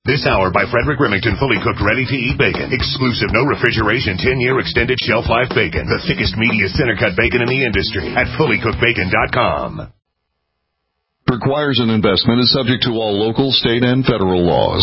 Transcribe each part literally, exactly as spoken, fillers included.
This hour by Frederick Remington, fully cooked, ready-to-eat bacon. Exclusive, no refrigeration, ten-year extended shelf life bacon. The thickest, meatiest center-cut bacon in the industry at fully cooked bacon dot com. Requires an investment, is subject to all local, state, and federal laws.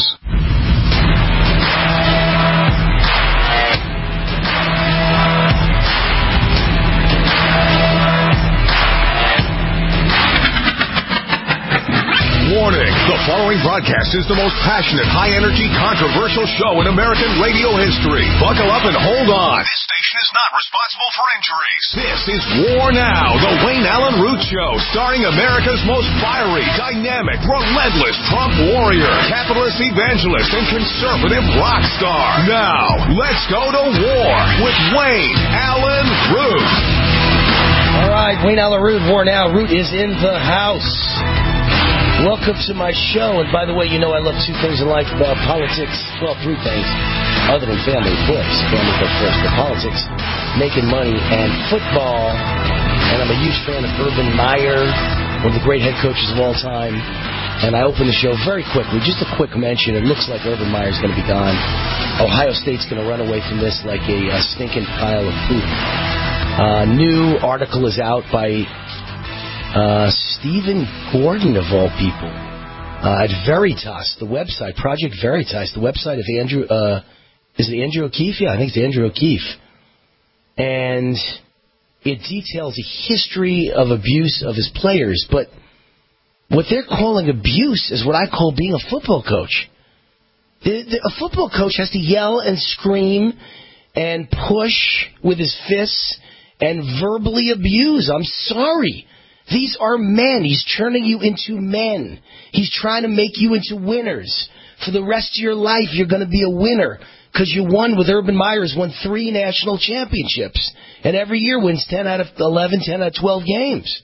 Warning, the following broadcast is the most passionate, high-energy, controversial show in American radio history. Buckle up and hold on. This station is not responsible for injuries. This is War Now, the Wayne Allen Root Show, starring America's most fiery, dynamic, relentless Trump warrior, capitalist evangelist, and conservative rock star. Now, let's go to war with Wayne Allen Root. All right, Wayne Allen Root, War Now. Root is in the house. Welcome to my show. And by the way, you know I love two things in life about politics. Well, three things. Other than family, of course. Family comes first. But politics, making money, and football. And I'm a huge fan of Urban Meyer, one of the great head coaches of all time. And I open the show very quickly. Just a quick mention. It looks like Urban Meyer's going to be gone. Ohio State's going to run away from this like a, a stinking pile of poop. Uh, new article is out by... Uh, Stephen Gordon, of all people, uh, at Veritas, the website, Project Veritas, the website of Andrew, uh, is it Andrew O'Keefe? Yeah, I think it's Andrew O'Keefe. And it details a history of abuse of his players, but what they're calling abuse is what I call being a football coach. The, the, a football coach has to yell and scream and push with his fists and verbally abuse. I'm sorry. These are men. He's turning you into men. He's trying to make you into winners. For the rest of your life, you're going to be a winner because you won with Urban Meyer's won three national championships. And every year wins ten out of eleven, ten out of twelve games.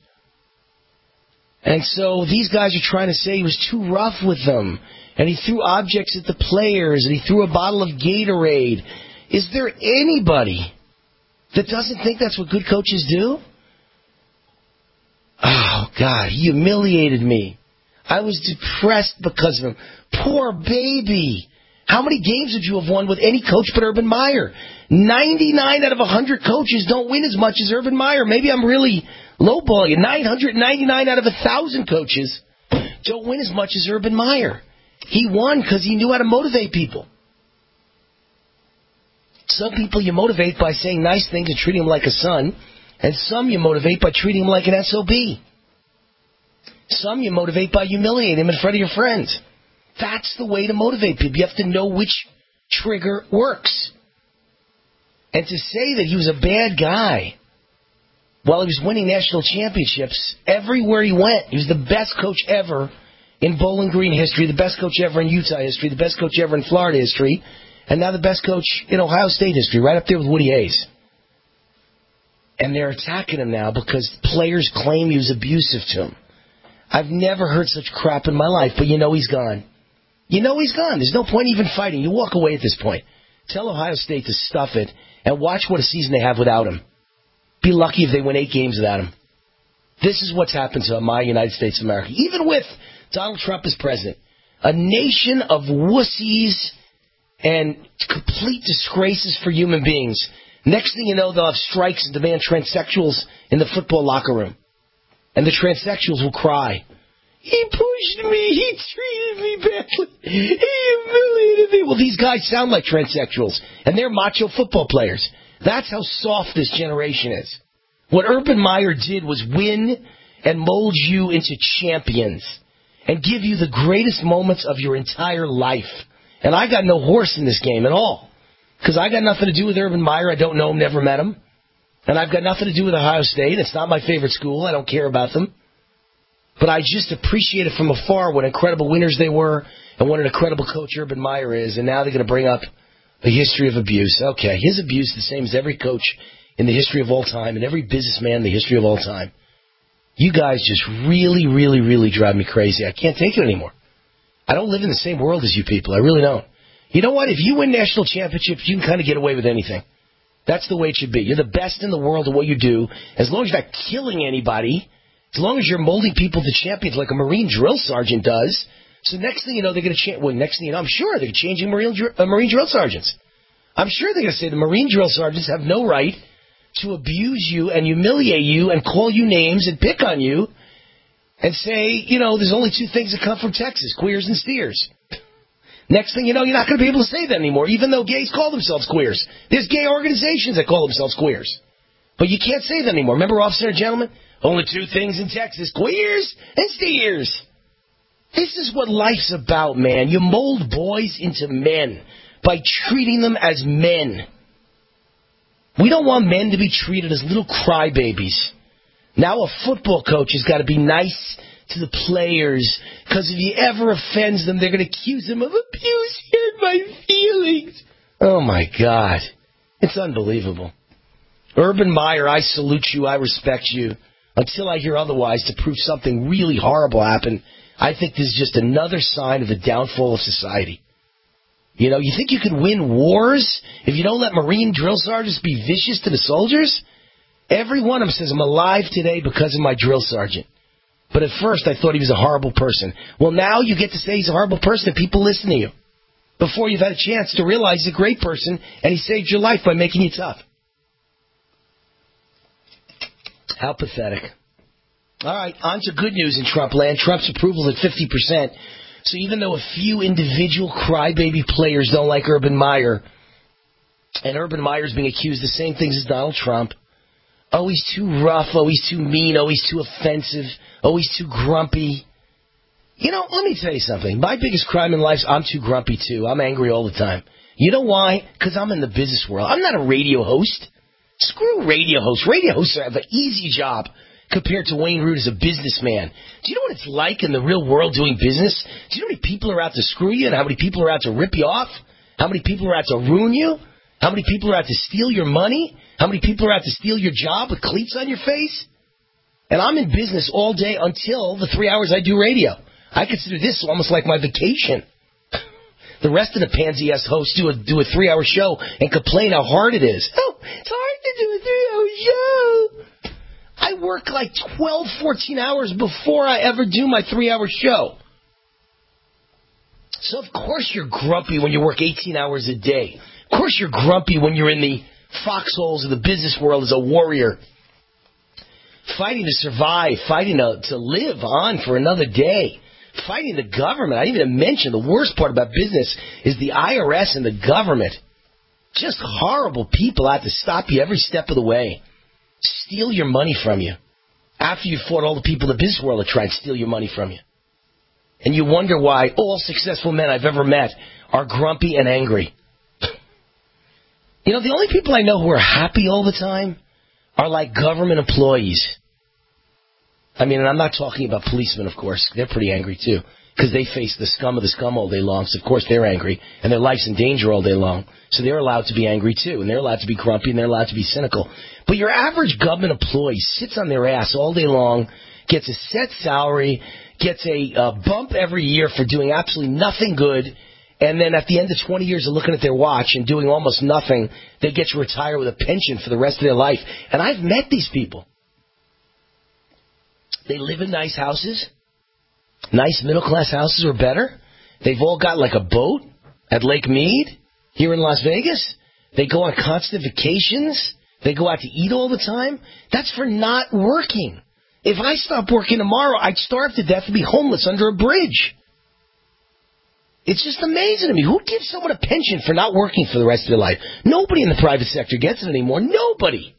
And so these guys are trying to say he was too rough with them. And he threw objects at the players. And he threw a bottle of Gatorade. Is there anybody that doesn't think that's what good coaches do? Oh, God, he humiliated me. I was depressed because of him. Poor baby. How many games would you have won with any coach but Urban Meyer? ninety-nine out of one hundred coaches don't win as much as Urban Meyer. Maybe I'm really lowballing you. nine hundred ninety-nine out of one thousand coaches don't win as much as Urban Meyer. He won because he knew how to motivate people. Some people you motivate by saying nice things and treating them like a son. And some you motivate by treating him like an S O B. Some you motivate by humiliating him in front of your friends. That's the way to motivate people. You have to know which trigger works. And to say that he was a bad guy while he was winning national championships, everywhere he went, he was the best coach ever in Bowling Green history, the best coach ever in Utah history, the best coach ever in Florida history, and now the best coach in Ohio State history, right up there with Woody Hayes. And they're attacking him now because players claim he was abusive to him. I've never heard such crap in my life, but you know he's gone. You know he's gone. There's no point even fighting. You walk away at this point. Tell Ohio State to stuff it and watch what a season they have without him. Be lucky if they win eight games without him. This is what's happened to my United States of America. Even with Donald Trump as president, a nation of wussies and complete disgraces for human beings. Next thing you know, they'll have strikes and demand transsexuals in the football locker room. And the transsexuals will cry. He pushed me. He treated me badly. He humiliated me. Well, these guys sound like transsexuals. And they're macho football players. That's how soft this generation is. What Urban Meyer did was win and mold you into champions. And give you the greatest moments of your entire life. And I got no horse in this game at all. Because I got nothing to do with Urban Meyer. I don't know him, never met him. And I've got nothing to do with Ohio State. It's not my favorite school. I don't care about them. But I just appreciate it from afar what incredible winners they were and what an incredible coach Urban Meyer is. And now they're going to bring up a history of abuse. Okay, his abuse is the same as every coach in the history of all time and every businessman in the history of all time. You guys just really, really, really drive me crazy. I can't take it anymore. I don't live in the same world as you people. I really don't. You know what? If you win national championships, you can kind of get away with anything. That's the way it should be. You're the best in the world at what you do. As long as you're not killing anybody, as long as you're molding people to champions like a Marine drill sergeant does, So next thing you know, they're going to change. Well, next thing you know, I'm sure they're changing Marine, uh, Marine drill sergeants. I'm sure they're going to say the Marine drill sergeants have no right to abuse you and humiliate you and call you names and pick on you and say, you know, there's only two things that come from Texas, queers and steers. Next thing you know, you're not going to be able to say that anymore, even though gays call themselves queers. There's gay organizations that call themselves queers. But you can't say that anymore. Remember, officer and gentlemen? Only two things in Texas, queers and steers. This is what life's about, man. You mold boys into men by treating them as men. We don't want men to be treated as little crybabies. Now a football coach has got to be nice to the players, because if he ever offends them, they're going to accuse him of abuse, hurt my feelings. Oh, my God. It's unbelievable. Urban Meyer, I salute you, I respect you. Until I hear otherwise, to prove something really horrible happened, I think this is just another sign of the downfall of society. You know, you think you can win wars if you don't let Marine drill sergeants be vicious to the soldiers? Every one of them says, I'm alive today because of my drill sergeant. But at first, I thought he was a horrible person. Well, now you get to say he's a horrible person and people listen to you. Before you've had a chance to realize he's a great person and he saved your life by making you tough. How pathetic. All right, on to good news in Trump land. Trump's approval is at fifty percent. So even though a few individual crybaby players don't like Urban Meyer, and Urban Meyer's being accused of the same things as Donald Trump, oh, he's too rough, oh, he's too mean, oh, he's too offensive, oh, he's too grumpy. You know, let me tell you something. My biggest crime in life is I'm too grumpy, too. I'm angry all the time. You know why? Because I'm in the business world. I'm not a radio host. Screw radio hosts. Radio hosts have an easy job compared to Wayne Root as a businessman. Do you know what it's like in the real world doing business? Do you know how many people are out to screw you and how many people are out to rip you off? How many people are out to ruin you? How many people are out to steal your money? How many people are out to steal your job with cleats on your face? And I'm in business all day until the three hours I do radio. I consider this almost like my vacation. The rest of the pansy-ass hosts do a, do a three-hour show and complain how hard it is. Oh, it's hard to do a three-hour show. I work like twelve, fourteen hours before I ever do my three-hour show. So, of course, you're grumpy when you work eighteen hours a day. Of course, you're grumpy when you're in the foxholes of the business world as a warrior, fighting to survive, fighting to, to live on for another day, fighting the government. I didn't even mention the worst part about business is the I R S and the government. Just horrible people out to stop you every step of the way. Steal your money from you. After you fought all the people in the business world that tried to steal your money from you. And you wonder why all successful men I've ever met are grumpy and angry. You know, the only people I know who are happy all the time are like government employees. I mean, and I'm not talking about policemen, of course. They're pretty angry, too, because they face the scum of the scum all day long. So, of course, they're angry, and their life's in danger all day long. So they're allowed to be angry, too, and they're allowed to be grumpy, and they're allowed to be cynical. But your average government employee sits on their ass all day long, gets a set salary, gets a uh, bump every year for doing absolutely nothing good, and then at the end of twenty years of looking at their watch and doing almost nothing, they get to retire with a pension for the rest of their life. And I've met these people. They live in nice houses, nice middle-class houses or better. They've all got like a boat at Lake Mead here in Las Vegas. They go on constant vacations. They go out to eat all the time. That's for not working. If I stopped working tomorrow, I'd starve to death and be homeless under a bridge. It's just amazing to me. Who gives someone a pension for not working for the rest of their life? Nobody in the private sector gets it anymore. Nobody.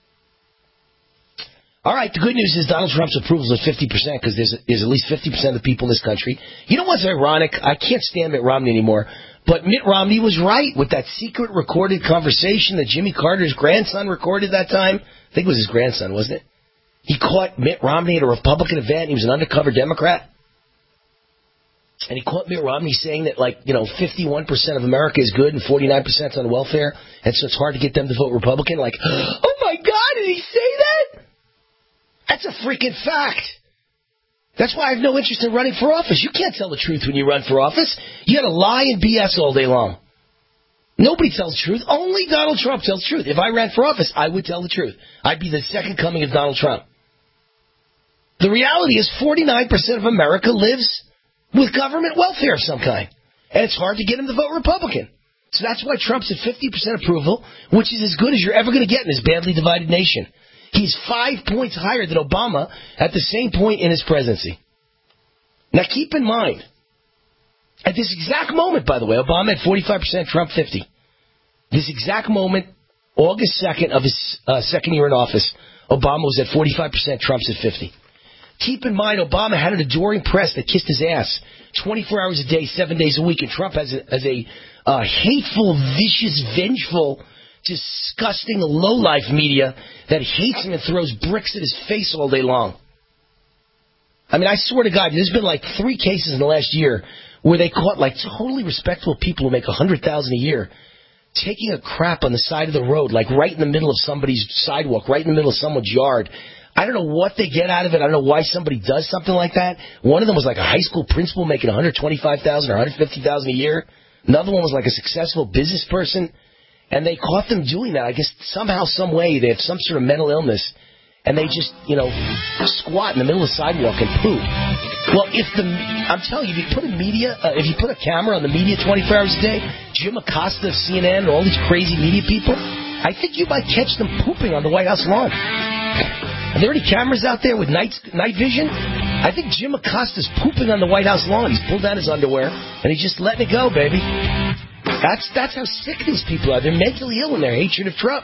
All right, the good news is Donald Trump's approval is at fifty percent because there's, there's at least fifty percent of the people in this country. You know what's ironic? I can't stand Mitt Romney anymore, but Mitt Romney was right with that secret recorded conversation that Jimmy Carter's grandson recorded that time. I think it was his grandson, wasn't it? He caught Mitt Romney at a Republican event. He was an undercover Democrat. And he caught Mitt Romney saying that, like, you know, fifty-one percent of America is good and forty-nine percent on welfare, and so it's hard to get them to vote Republican. Like, oh, my God, did he say that? That's a freaking fact. That's why I have no interest in running for office. You can't tell the truth when you run for office. You got to lie and B S all day long. Nobody tells the truth. Only Donald Trump tells the truth. If I ran for office, I would tell the truth. I'd be the second coming of Donald Trump. The reality is forty-nine percent of America lives with government welfare of some kind. And it's hard to get him to vote Republican. So that's why Trump's at fifty percent approval, which is as good as you're ever going to get in this badly divided nation. He's five points higher than Obama at the same point in his presidency. Now keep in mind, at this exact moment, by the way, Obama at forty-five percent, Trump fifty. This exact moment, August second of his uh, second year in office, Obama was at forty-five percent, Trump's at fifty. Keep in mind, Obama had an adoring press that kissed his ass twenty-four hours a day, seven days a week, and Trump has a, has a uh, hateful, vicious, vengeful, disgusting, low-life media that hates him and throws bricks at his face all day long. I mean, I swear to God, there's been like three cases in the last year where they caught like totally respectable people who make one hundred thousand dollars a year taking a crap on the side of the road, like right in the middle of somebody's sidewalk, right in the middle of someone's yard. I don't know what they get out of it. I don't know why somebody does something like that. One of them was like a high school principal making one hundred twenty-five thousand dollars or one hundred fifty thousand dollars a year. Another one was like a successful business person. And they caught them doing that. I guess somehow, some way, they have some sort of mental illness. And they just, you know, squat in the middle of the sidewalk and poop. Well, if the, I'm telling you, if you put a media, uh, if you put a camera on the media twenty-four hours a day, Jim Acosta of C N N and all these crazy media people, I think you might catch them pooping on the White House lawn. Are there any cameras out there with night, night vision? I think Jim Acosta's pooping on the White House lawn. He's pulled down his underwear, and he's just letting it go, baby. That's that's how sick these people are. They're mentally ill in their hatred of Trump.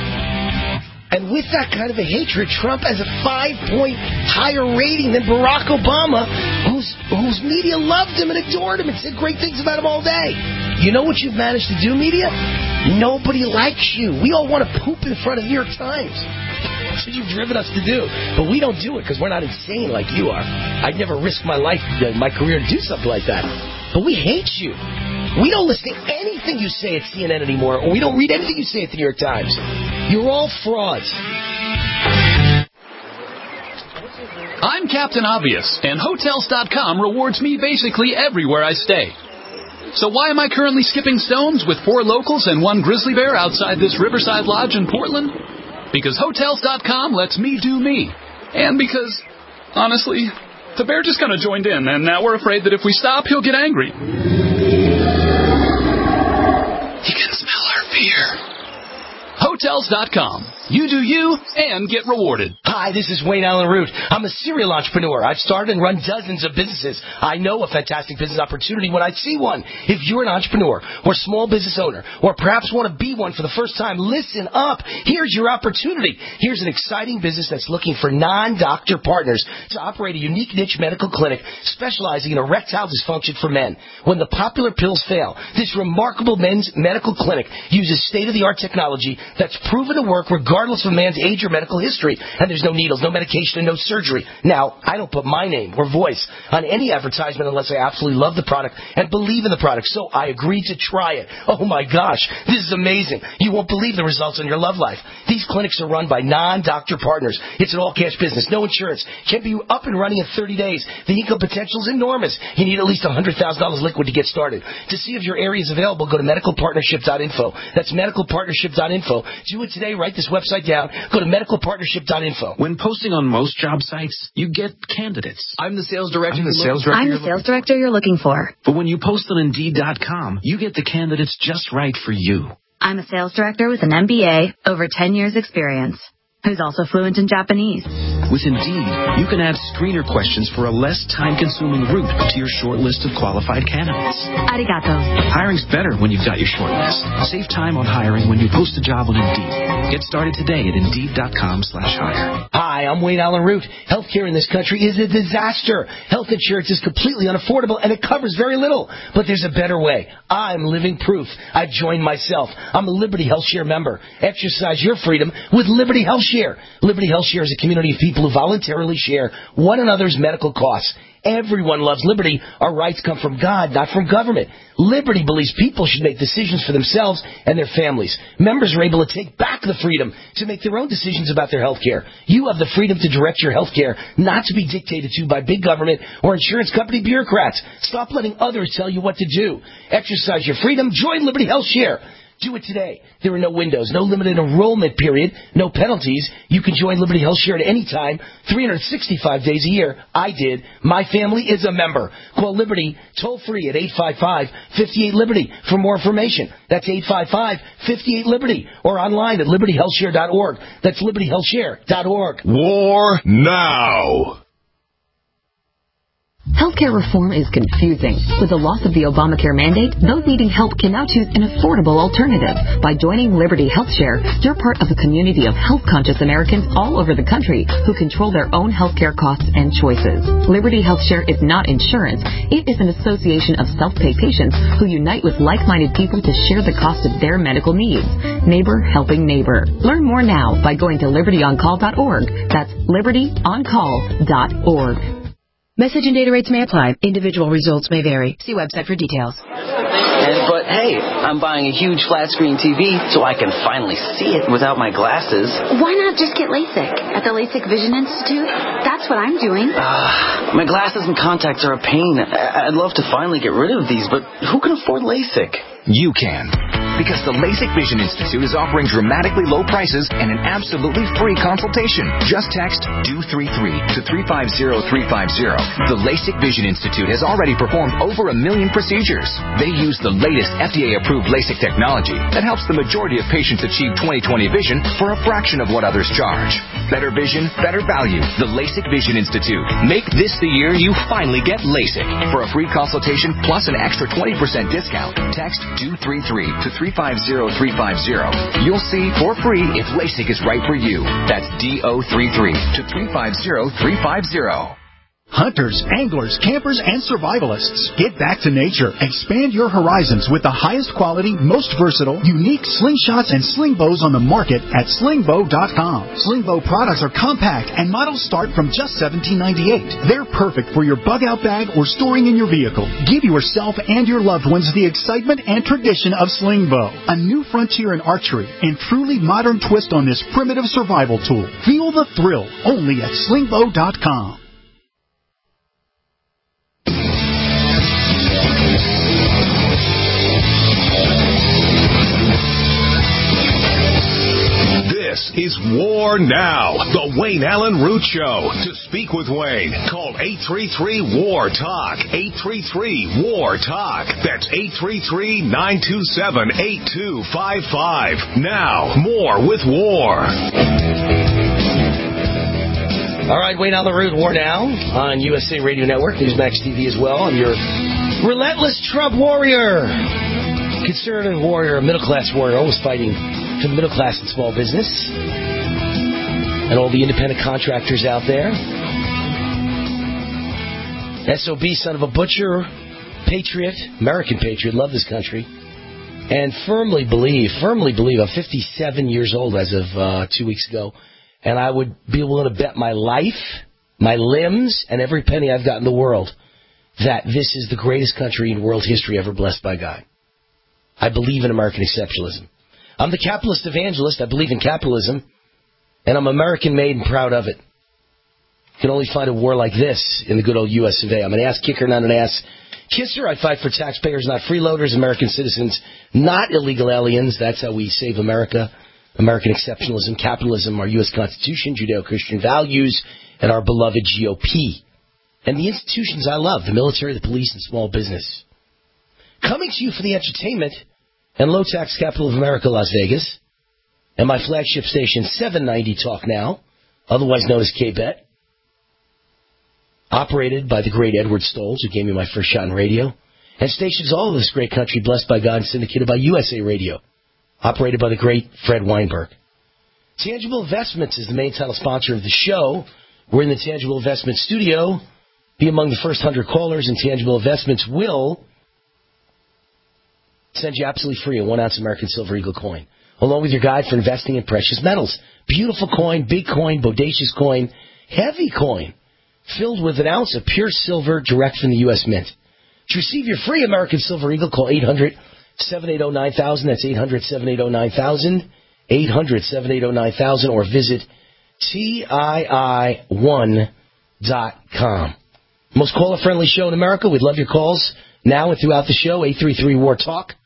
And with that kind of a hatred, Trump has a five-point higher rating than Barack Obama, whose whose media loved him and adored him and said great things about him all day. You know what you've managed to do, media? Nobody likes you. We all want to poop in front of New York Times. That's what you've driven us to do. But we don't do it because we're not insane like you are. I'd never risk my life, my career to do something like that. But we hate you. We don't listen to anything you say at C N N anymore, or we don't read anything you say at the New York Times. You're all frauds. I'm Captain Obvious, and Hotels dot com rewards me basically everywhere I stay. So why am I currently skipping stones with four locals and one grizzly bear outside this Riverside Lodge in Portland? Because Hotels dot com lets me do me. And because, honestly, the bear just kind of joined in, and now we're afraid that if we stop, he'll get angry. He can smell our fear. Hotels dot com. You do you and get rewarded. Hi, this is Wayne Allen Root. I'm a serial entrepreneur. I've started and run dozens of businesses. I know a fantastic business opportunity when I see one. If you're an entrepreneur or small business owner or perhaps want to be one for the first time, listen up. Here's your opportunity. Here's an exciting business that's looking for non-doctor partners to operate a unique niche medical clinic specializing in erectile dysfunction for men. When the popular pills fail, this remarkable men's medical clinic uses state-of-the-art technology that's proven to work regardless of a man's age or medical history. And there's no needles, no medication, and no surgery. Now, I don't put my name or voice on any advertisement unless I absolutely love the product and believe in the product. So I agreed to try it. Oh, my gosh. This is amazing. You won't believe the results in your love life. These clinics are run by non-doctor partners. It's an all-cash business. No insurance. Can be up and running in thirty days. The income potential is enormous. You need at least one hundred thousand dollars liquid to get started. To see if your area is available, go to medical partnership dot info. That's medical partnership dot info. Do it today. Write this website down. Go to medical partnership dot info. When posting on most job sites, you get candidates. I'm the sales director. I'm the sales director. I'm the sales director you're looking for. But when you post on Indeed dot com, you get the candidates just right for you. I'm a sales director with an M B A, over ten years experience, who's also fluent in Japanese. With Indeed, you can add screener questions for a less time-consuming route to your short list of qualified candidates. Arigato. Hiring's better when you've got your short list. Save time on hiring when you post a job on Indeed. Get started today at Indeed dot com slash hire. Hi, I'm Wayne Allen Root. Healthcare in this country is a disaster. Health insurance is completely unaffordable, and it covers very little. But there's a better way. I'm living proof. I've joined myself. I'm a Liberty Health Share member. Exercise your freedom with Liberty Health Share. Liberty Health Share is a community of people who voluntarily share one another's medical costs. Everyone loves liberty. Our rights come from God, not from government. Liberty believes people should make decisions for themselves and their families. Members are able to take back the freedom to make their own decisions about their health care. You have the freedom to direct your health care, not to be dictated to by big government or insurance company bureaucrats. Stop letting others tell you what to do. Exercise your freedom. Join Liberty Health Share. Do it today. There are no windows, no limited enrollment period, no penalties. You can join Liberty Health Share at any time, three hundred sixty-five days a year. I did. My family is a member. Call Liberty toll free at eight five five, five eight, Liberty for more information. That's eight five five, five eight, Liberty or online at liberty health share dot org. That's liberty health share dot org. War now. Healthcare reform is confusing. With the loss of the Obamacare mandate, those needing help can now choose an affordable alternative. By joining Liberty Health Share, you're part of a community of health-conscious Americans all over the country who control their own healthcare costs and choices. Liberty Health Share is not insurance. It is an association of self-pay patients who unite with like-minded people to share the cost of their medical needs. Neighbor helping neighbor. Learn more now by going to liberty on call dot org. That's liberty on call dot org. Message and data rates may apply. Individual results may vary. See website for details. And, but hey, I'm buying a huge flat screen T V so I can finally see it without my glasses. Why not just get LASIK at the LASIK Vision Institute? That's what I'm doing. Uh, my glasses and contacts are a pain. I'd love to finally get rid of these, but who can afford LASIK? You can. Because the LASIK Vision Institute is offering dramatically low prices and an absolutely free consultation. Just text D O three three to three five zero three five zero. The LASIK Vision Institute has already performed over a million procedures. They use the latest F D A-approved LASIK technology that helps the majority of patients achieve twenty twenty vision for a fraction of what others charge. Better vision, better value. The LASIK Vision Institute. Make this the year you finally get LASIK. For a free consultation plus an extra twenty percent discount, text D O three three to three five zero three five zero. You'll see for free if LASIK is right for you. That's D O three three to three five zero three five zero. Hunters, anglers, campers, and survivalists. Get back to nature. Expand your horizons with the highest quality, most versatile, unique slingshots and sling bows on the market at sling bow dot com. Sling bow products are compact and models start from just seventeen ninety-eight. They're perfect for your bug-out bag or storing in your vehicle. Give yourself and your loved ones the excitement and tradition of sling bow. A new frontier in archery and truly modern twist on this primitive survival tool. Feel the thrill only at sling bow dot com. This is War Now, the Wayne Allen Root Show. To speak with Wayne, call eight three three, W A R, TALK, eight three three, W A R, TALK. That's eight three three, nine two seven, eight two five five. Now, more with War. All right, Wayne Allen Root, War Now on U S A Radio Network, Newsmax T V as well. I'm your relentless Trump warrior, conservative warrior, middle-class warrior, always fighting for the middle class and small business and all the independent contractors out there. S O B, son of a butcher, patriot, American patriot, love this country, and firmly believe, firmly believe, I'm fifty-seven years old as of uh, two weeks ago, and I would be willing to bet my life, my limbs, and every penny I've got in the world that this is the greatest country in world history ever blessed by God. I believe in American exceptionalism. I'm the capitalist evangelist. I believe in capitalism, and I'm American-made and proud of it. You can only find a war like this in the good old U S of A. I'm an ass kicker, not an ass kisser. I fight for taxpayers, not freeloaders, American citizens, not illegal aliens. That's how we save America. American exceptionalism, capitalism, our U S Constitution, Judeo-Christian values, and our beloved G O P. And the institutions I love, the military, the police, and small business. Coming to you for the entertainment and low-tax capital of America, Las Vegas, and my flagship station, seven ninety Talk Now, otherwise known as K-Bet, operated by the great Edward Stolz, who gave me my first shot in radio, and stations all over this great country, blessed by God and syndicated by U S A Radio, operated by the great Fred Weinberg. Tangible Investments is the main title sponsor of the show. We're in the Tangible Investments studio. Be among the first one hundred callers, and Tangible Investments will send you absolutely free a one-ounce American Silver Eagle coin, along with your guide for investing in precious metals. Beautiful coin, big coin, bodacious coin, heavy coin, filled with an ounce of pure silver direct from the U S Mint. To receive your free American Silver Eagle, call eight hundred, seven eight zero, nine thousand. That's eight hundred, seven eight zero, nine thousand. eight hundred, seven eight zero, nine thousand. Or visit T I I one dot com. Most caller-friendly show in America. We'd love your calls now and throughout the show. eight three three, W A R, TALK.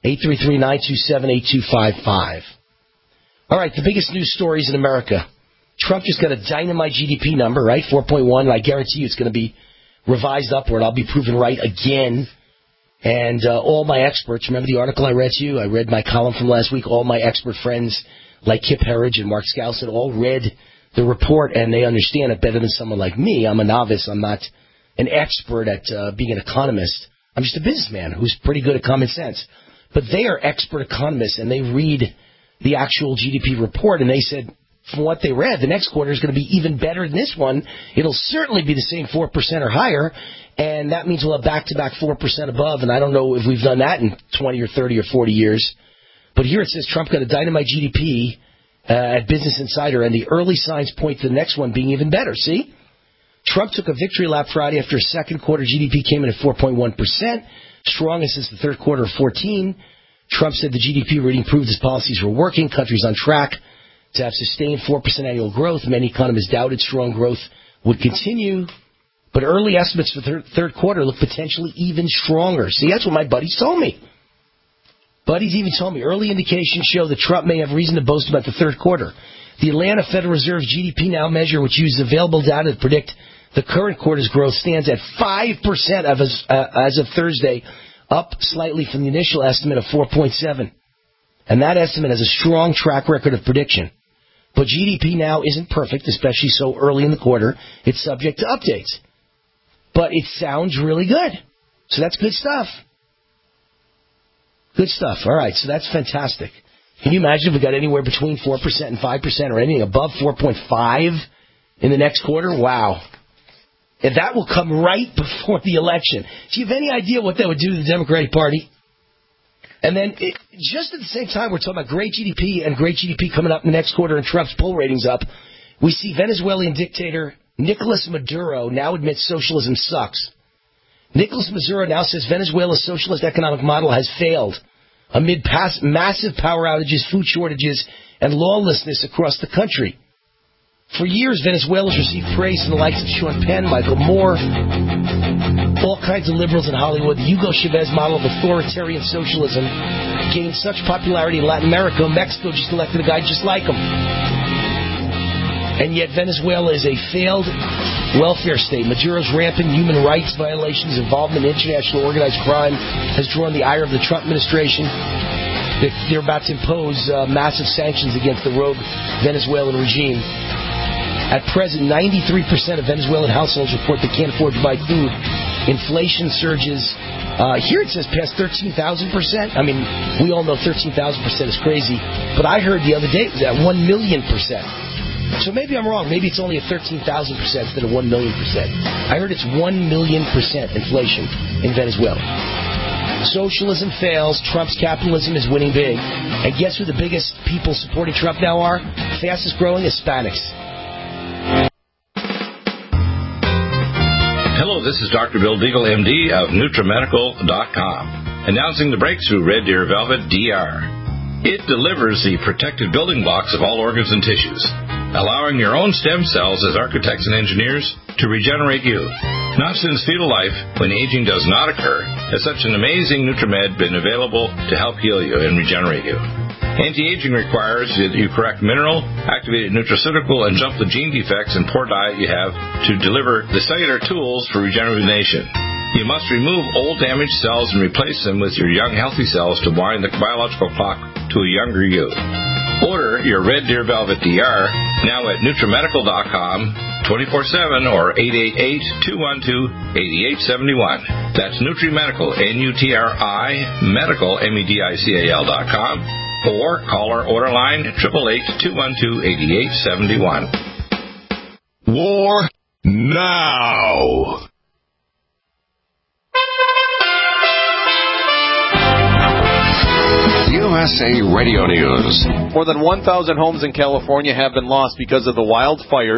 eight three three, nine two seven, eight two five five. All right, the biggest news stories in America. Trump just got a dynamite G D P number, right? four point one, and I guarantee you it's going to be revised upward. I'll be proven right again. And uh, all my experts, remember the article I read to you? I read my column from last week. All my expert friends like Kip Herridge and Mark Skousen all read the report, and they understand it better than someone like me. I'm a novice. I'm not an expert at uh, being an economist. I'm just a businessman who's pretty good at common sense. But they are expert economists, and they read the actual G D P report, and they said, from what they read, the next quarter is going to be even better than this one. It'll certainly be the same four percent or higher, and that means we'll have back-to-back four percent above, and I don't know if we've done that in twenty or thirty or forty years. But here it says Trump got a dynamite G D P uh, at Business Insider, and the early signs point to the next one being even better. See? Trump took a victory lap Friday after his second quarter G D P came in at four point one percent, strongest since the third quarter of fourteen. Trump said the G D P reading proved his policies were working, country's on track to have sustained four percent annual growth. Many economists doubted strong growth would continue, but early estimates for the third, third quarter look potentially even stronger. See, that's what my buddies told me. Buddies even told me early indications show that Trump may have reason to boast about the third quarter. The Atlanta Federal Reserve's G D P Now measure, which uses available data to predict the current quarter's growth, stands at five percent as, uh, as of Thursday, up slightly from the initial estimate of four point seven. And that estimate has a strong track record of prediction. But G D P Now isn't perfect, especially so early in the quarter. It's subject to updates. But it sounds really good. So that's good stuff. Good stuff. All right, so that's fantastic. Can you imagine if we got anywhere between four percent and five percent or anything above four point five in the next quarter? Wow. And that will come right before the election. Do you have any idea what that would do to the Democratic Party? And then, it, just at the same time, we're talking about great G D P and great G D P coming up in the next quarter and Trump's poll ratings up. We see Venezuelan dictator Nicolas Maduro now admits socialism sucks. Nicolas Maduro now says Venezuela's socialist economic model has failed amid past massive power outages, food shortages, and lawlessness across the country. For years, Venezuela's received praise from the likes of Sean Penn, Michael Moore, all kinds of liberals in Hollywood. The Hugo Chavez model of authoritarian socialism gained such popularity in Latin America, Mexico just elected a guy just like him. And yet Venezuela is a failed welfare state. Maduro's rampant human rights violations, involvement in international organized crime has drawn the ire of the Trump administration. They're about to impose uh, massive sanctions against the rogue Venezuelan regime. At present, ninety-three percent of Venezuelan households report they can't afford to buy food. Inflation surges. Uh, here it says past thirteen thousand percent. I mean, we all know thirteen thousand percent is crazy. But I heard the other day that one million percent. So maybe I'm wrong. Maybe it's only a thirteen thousand percent instead of one million percent. I heard it's one million percent inflation in Venezuela. Socialism fails. Trump's capitalism is winning big. And guess who the biggest people supporting Trump now are? Fastest growing Hispanics. Hello, this is Doctor Bill Deagle, M D of Nutrimedical dot com, announcing the breakthrough Red Deer Velvet D R. It delivers the protected building blocks of all organs and tissues, allowing your own stem cells as architects and engineers to regenerate you. Not since fetal life, when aging does not occur, has such an amazing Nutrimed been available to help heal you and regenerate you. Anti-aging requires that you correct mineral, activated nutraceutical, and jump the gene defects and poor diet you have to deliver the cellular tools for regeneration. You must remove old damaged cells and replace them with your young healthy cells to wind the biological clock to a younger you. Order your Red Deer Velvet D R now at Nutrimedical dot com, twenty-four seven or eight eight eight, two one two, eight eight seven one. That's Nutrimedical, N U T R I, medical, M E D I C A L dot com. Or call our order line, eight eight eight, two one two, eight eight seven one. War now. U S A Radio News. More than one thousand homes in California have been lost because of the wildfires.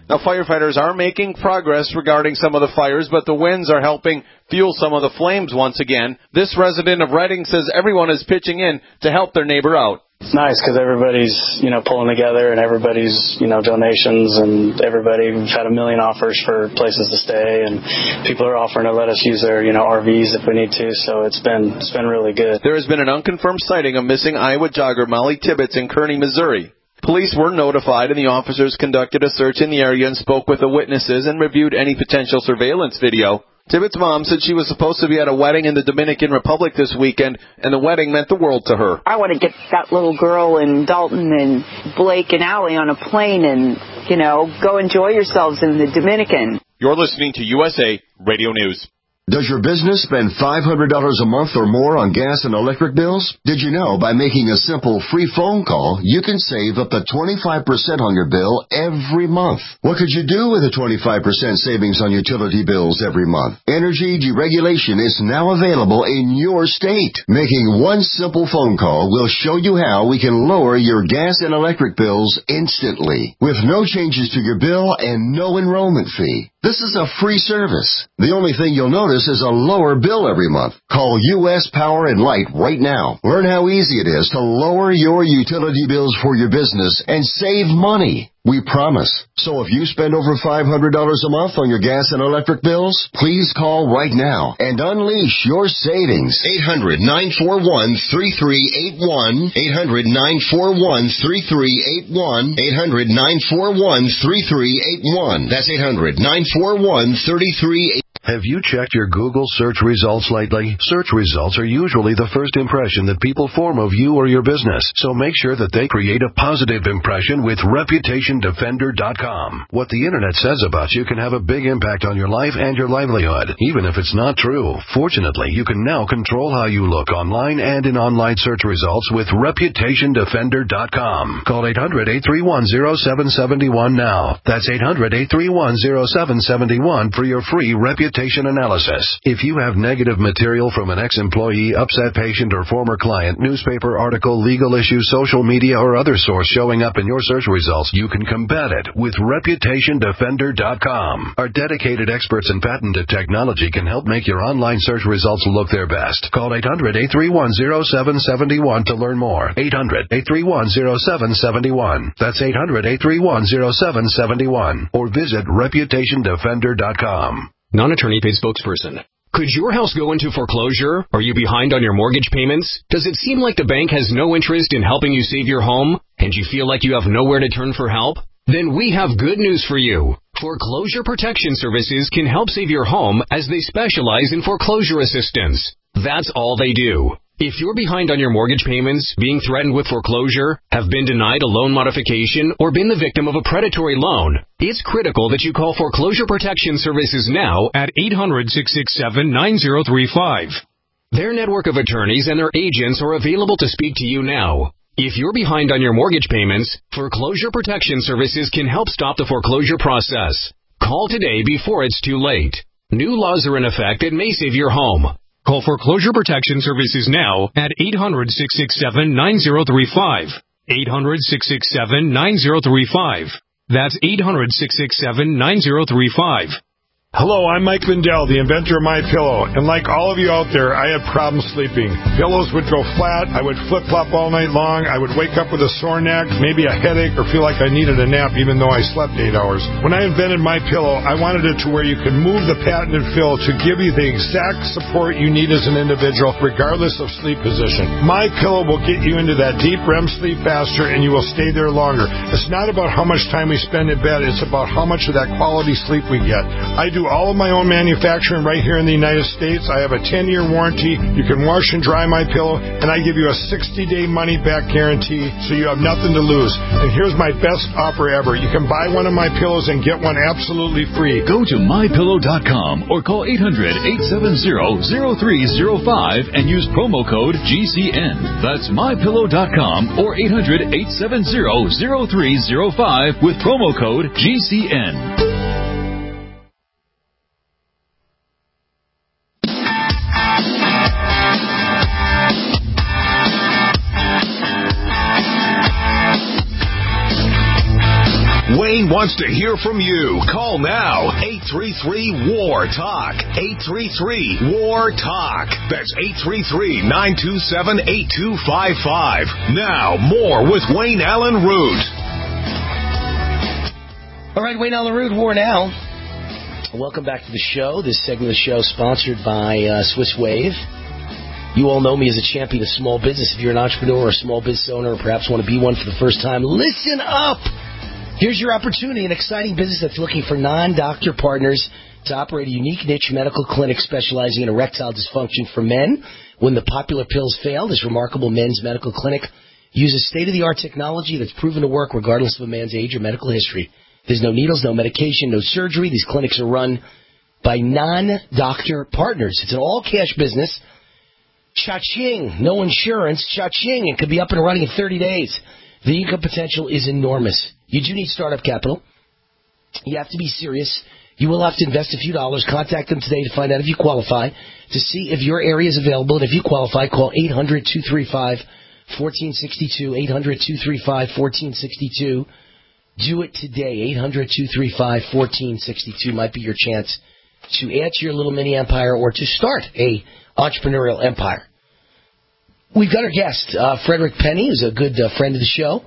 Now, firefighters are making progress regarding some of the fires, but the winds are helping fuel some of the flames once again. This resident of Reading says everyone is pitching in to help their neighbor out. It's nice because everybody's, you know, pulling together and everybody's, you know, donations and everybody, we've had a million offers for places to stay and people are offering to let us use their, you know, R Vs if we need to. So it's been, it's been really good. There has been an unconfirmed sighting of missing Iowa jogger Molly Tibbetts in Kearney, Missouri. Police were notified and the officers conducted a search in the area and spoke with the witnesses and reviewed any potential surveillance video. Tibbetts' mom said she was supposed to be at a wedding in the Dominican Republic this weekend, and the wedding meant the world to her. I want to get that little girl and Dalton and Blake and Allie on a plane and, you know, go enjoy yourselves in the Dominican. You're listening to U S A Radio News. Does your business spend five hundred dollars a month or more on gas and electric bills? Did you know by making a simple free phone call, you can save up to twenty-five percent on your bill every month? What could you do with a twenty-five percent savings on utility bills every month? Energy deregulation is now available in your state. Making one simple phone call will show you how we can lower your gas and electric bills instantly with no changes to your bill and no enrollment fee. This is a free service. The only thing you'll notice is a lower bill every month. Call U S Power and Light right now. Learn how easy it is to lower your utility bills for your business and save money. We promise. So if you spend over five hundred dollars a month on your gas and electric bills, please call right now and unleash your savings. eight hundred, nine four one, three three eight one. eight hundred, nine four one, three three eight one. eight hundred, nine four one, three three eight one. That's eight hundred, nine four one, three three eight one. Have you checked your Google search results lately? Search results are usually the first impression that people form of you or your business, so make sure that they create a positive impression with Reputation Defender dot com. What the Internet says about you can have a big impact on your life and your livelihood, even if it's not true. Fortunately, you can now control how you look online and in online search results with Reputation Defender dot com. Call eight hundred, eight three one, zero seven seven one now. That's eight hundred, eight three one, zero seven seven one for your free Reputation analysis. If you have negative material from an ex-employee, upset patient, or former client, newspaper article, legal issue, social media, or other source showing up in your search results, you can combat it with Reputation Defender dot com. Our dedicated experts in patented technology can help make your online search results look their best. Call eight hundred, eight three one, zero seven seven one to learn more. eight hundred, eight three one, zero seven seven one. That's eight hundred, eight three one, zero seven seven one. Or visit Reputation Defender dot com. Non-attorney paid spokesperson. Could your house go into foreclosure? Are you behind on your mortgage payments? Does it seem like the bank has no interest in helping you save your home? And you feel like you have nowhere to turn for help? Then we have good news for you. Foreclosure Protection Services can help save your home as they specialize in foreclosure assistance. That's all they do. If you're behind on your mortgage payments, being threatened with foreclosure, have been denied a loan modification, or been the victim of a predatory loan, it's critical that you call Foreclosure Protection Services now at eight hundred, six six seven, nine zero three five. Their network of attorneys and their agents are available to speak to you now. If you're behind on your mortgage payments, Foreclosure Protection Services can help stop the foreclosure process. Call today before it's too late. New laws are in effect that may save your home. Call Foreclosure Protection Services now at eight hundred, six six seven, nine zero three five. eight hundred, six six seven, nine zero three five. That's eight hundred, six six seven, nine zero three five. Hello, I'm Mike Lindell, the inventor of MyPillow, and like all of you out there, I had problems sleeping. Pillows would go flat, I would flip-flop all night long, I would wake up with a sore neck, maybe a headache, or feel like I needed a nap even though I slept eight hours. When I invented MyPillow, I wanted it to where you could move the patented fill to give you the exact support you need as an individual, regardless of sleep position. MyPillow will get you into that deep R E M sleep faster, and you will stay there longer. It's not about how much time we spend in bed, it's about how much of that quality sleep we get. I do all of my own manufacturing right here in the United States. I have a ten-year warranty. You can wash and dry my pillow, and I give you a sixty-day money-back guarantee, so you have nothing to lose. And here's my best offer ever. You can buy one of my pillows and get one absolutely free. Go to my pillow dot com or call eight hundred, eight seven zero, zero three zero five and use promo code G C N. That's my pillow dot com or eight hundred, eight seven zero, zero three zero five with promo code G C N. Wayne wants to hear from you. Call now. eight three three, W A R, TALK. eight three three, W A R, TALK. That's eight three three, nine two seven, eight two five five. Now, more with Wayne Allen Root. All right, Wayne Allen Root, War Now. Welcome back to the show. This segment of the show is sponsored by uh, Swiss Wave. You all know me as a champion of small business. If you're an entrepreneur or a small business owner or perhaps want to be one for the first time, listen up. Here's your opportunity, an exciting business that's looking for non-doctor partners to operate a unique niche medical clinic specializing in erectile dysfunction for men. When the popular pills fail, this remarkable men's medical clinic uses state-of-the-art technology that's proven to work regardless of a man's age or medical history. There's no needles, no medication, no surgery. These clinics are run by non-doctor partners. It's an all-cash business. Cha-ching, no insurance, cha-ching, it could be up and running in thirty days. The income potential is enormous. You do need startup capital. You have to be serious. You will have to invest a few dollars. Contact them today to find out if you qualify, to see if your area is available. And if you qualify, call eight hundred, two three five, one four six two, eight hundred, two three five, one four six two. Do it today. eight hundred, two three five, one four six two might be your chance to add to your little mini empire or to start a entrepreneurial empire. We've got our guest, uh, Frederick Penny, who's a good uh, friend of the show,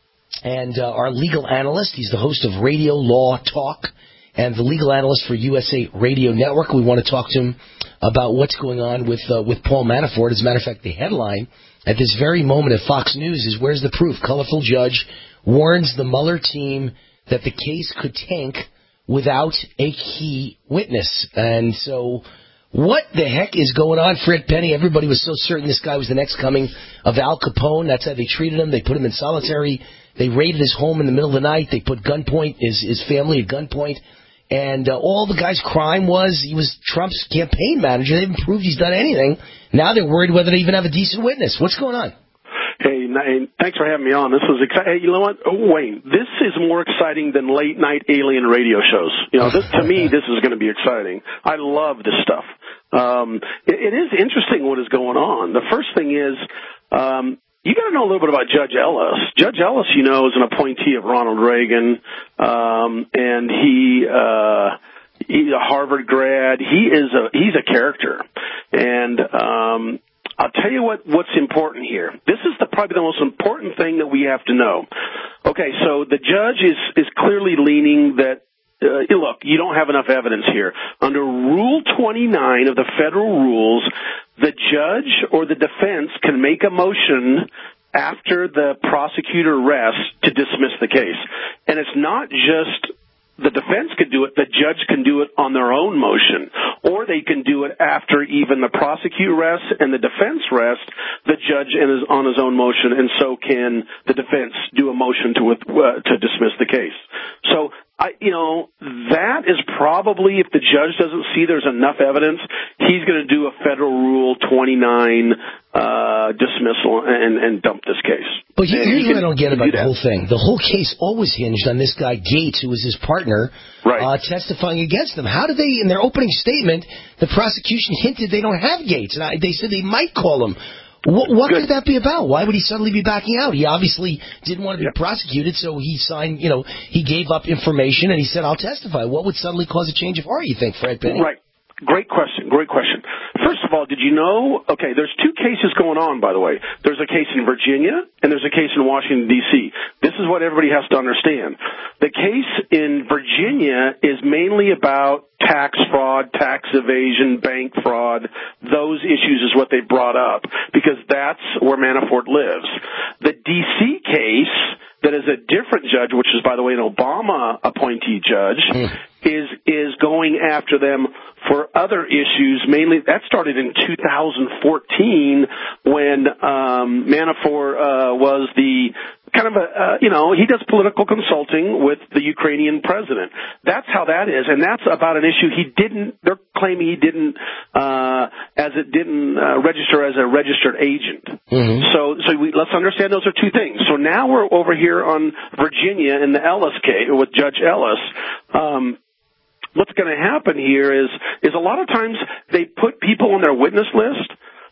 and uh, our legal analyst. He's the host of Radio Law Talk and the legal analyst for U S A Radio Network. We want to talk to him about what's going on with uh, with Paul Manafort. As a matter of fact, the headline at this very moment at Fox News is, "Where's the proof? Colorful judge warns the Mueller team that the case could tank without a key witness." And so, what the heck is going on, Fred Penny? Everybody was so certain this guy was the next coming of Al Capone. That's how they treated him. They put him in solitary. They raided his home in the middle of the night. They put gunpoint, his, his family at gunpoint. And uh, all the guy's crime was he was Trump's campaign manager. They haven't proved he's done anything. Now they're worried whether they even have a decent witness. What's going on? Hey, thanks for having me on. This was exciting. Hey, you know what, oh, Wayne? This is more exciting than late night alien radio shows. You know, this, to me, this is going to be exciting. I love this stuff. Um, it, it is interesting what is going on. The first thing is, um, you got to know a little bit about Judge Ellis. Judge Ellis, you know, is an appointee of Ronald Reagan, um, and he. Uh, He's a Harvard grad. He is a he's a character, and um, I'll tell you what what's important here. This is the probably the most important thing that we have to know. Okay, so the judge is is clearly leaning that. Uh, look, you don't have enough evidence here. Under Rule twenty-nine of the federal rules, the judge or the defense can make a motion after the prosecutor rests to dismiss the case, and it's not just. The defense could do it. The judge can do it on their own motion, or they can do it after even the prosecutor rests and the defense rests. The judge is on his own motion, and so can the defense do a motion to uh, to dismiss the case. So, I, you know, that is probably, if the judge doesn't see there's enough evidence, he's going to do a federal Rule twenty-nine uh, dismissal and, and dump this case. But here's what I don't get about the whole thing. The whole case always hinged on this guy Gates, who was his partner, right. uh, testifying against them. How did they, in their opening statement, the prosecution hinted they don't have Gates, and I, they said they might call him. What, what could that be about? Why would he suddenly be backing out? He obviously didn't want to be prosecuted, so he signed, you know, he gave up information and he said, I'll testify. What would suddenly cause a change of heart, you think, Fred Penny? Right. Great question. Great question. First of all, did you know, okay, there's two cases going on, by the way. There's a case in Virginia and there's a case in Washington, D C. This is what everybody has to understand. The case in Virginia is mainly about tax fraud, tax evasion, bank fraud. Those issues is what they brought up because that's where Manafort lives. The D C case that is a different judge, which is, by the way, an Obama appointee judge, mm. is is going after them for other issues. Mainly, that started in two thousand fourteen when um, Manafort uh, was the kind of a, uh, you know, he does political consulting with the Ukrainian president. That's how that is, and that's about an issue he didn't, they're claiming he didn't, uh, as it didn't uh, register as a registered agent. Mm-hmm. So, so we, let's understand those are two things. So now we're over here on Virginia in the Ellis case, with Judge Ellis. Um, what's going to happen here is, is a lot of times they put people on their witness list